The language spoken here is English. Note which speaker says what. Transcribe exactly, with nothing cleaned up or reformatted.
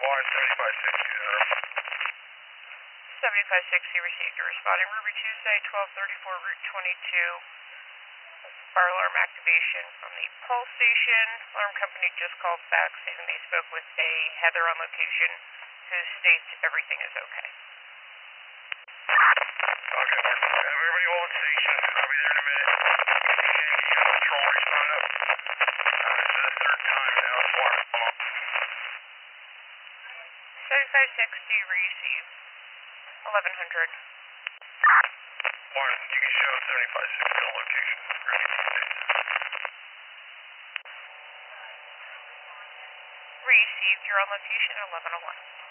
Speaker 1: Warren seventy-five sixty there.
Speaker 2: seventy-five sixty received. You're responding Ruby Tuesday, twelve thirty-four, Route twenty-two. Fire alarm activation from the Pulse station. Alarm company just called back saying they spoke with a Heather on location who states everything is okay.
Speaker 1: Okay, everybody hold station. I'll be there in a minute. And the uh, patrol respond up. Uh, this is the third time now. It's warm.
Speaker 2: seventy-five sixty received. eleven hundred.
Speaker 1: Warren, you can show seventy-five sixty on location.
Speaker 2: Received. You're on location at eleven oh one.